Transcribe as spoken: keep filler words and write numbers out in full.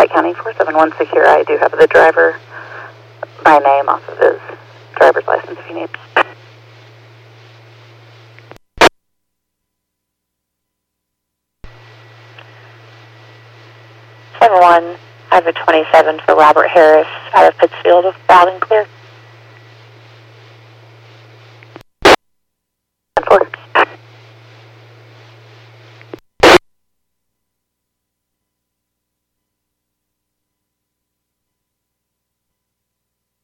County, four seven one Secure. I do have the driver by name off of his driver's license if you need. seven one, I have a twenty-seven for Robert Harris out of Pittsfield, loud and clear.